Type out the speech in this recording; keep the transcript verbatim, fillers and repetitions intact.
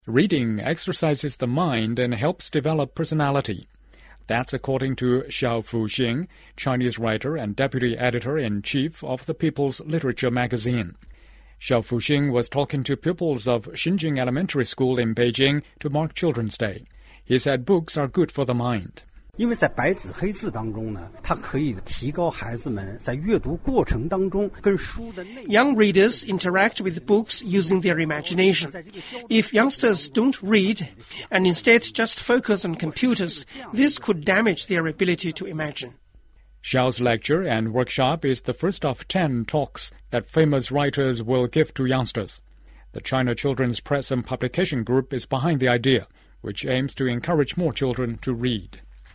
Reading exercises the mind and helps develop personality. That's according to Xiao Fuxing, Chinese writer and deputy editor-in-chief of the People's Literature magazine. Xiao Fuxing was talking to pupils of Xinjing Elementary School in Beijing to mark Children's Day. He said books are good for the mind. 因为在白纸黑字当中呢，它可以提高孩子们在阅读过程当中跟书的内容。 Young readers interact with books using their imagination. If youngsters don't read and instead just focus on computers, this could damage their ability to imagine. Xiao's lecture and workshop is the first of ten talks that famous writers will give to youngsters. The China Children's Press and Publication Group is behind the idea, which aims to encourage more children to read.